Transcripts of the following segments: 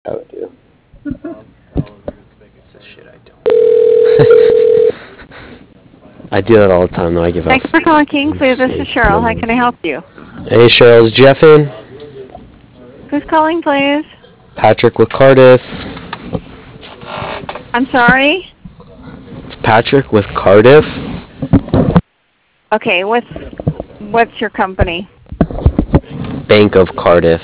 I would do. Says shit I don't. I do that all the time, though. I give out. Thanks for calling Kingsley. This is Cheryl. How can I help you? Hey, Cheryl, is Jeff in? Who's calling, please? Patrick with Cardiff. I'm sorry? It's Patrick with Cardiff. Okay, what's your company? Bank of Cardiff.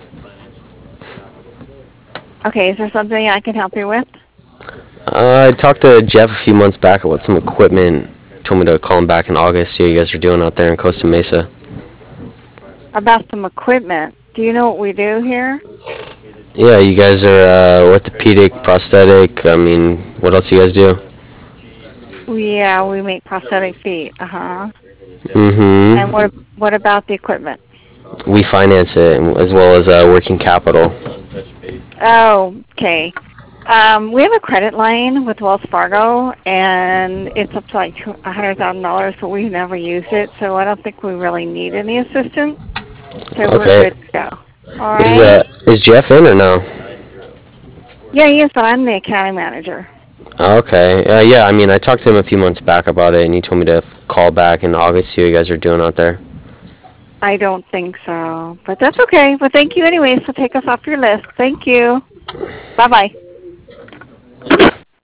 Okay, is there something I can help you with? I talked to Jeff a few months back about some equipment. Told me to call him back in August, see what you guys are doing out there in Costa Mesa. About some equipment. Do you know what we do here? Yeah, you guys are orthopedic, prosthetic. I mean, what else do you guys do? Yeah, we make prosthetic feet. Uh-huh. Mm-hmm. And what about the equipment? We finance it, as well as working capital. Oh, okay. We have a credit line with Wells Fargo, and it's up to like $100,000, but we've never used it, so I don't think we really need any assistance. So Okay. we're good to go. All right? Is Jeff in or no? Yeah, yes, but I'm the accounting manager. Okay. Yeah, I mean, I talked to him a few months back about it, and he told me to call back in August, see what you guys are doing out there. I don't think so, but that's okay. Well, thank you anyway, so take us off your list. Thank you. Bye-bye.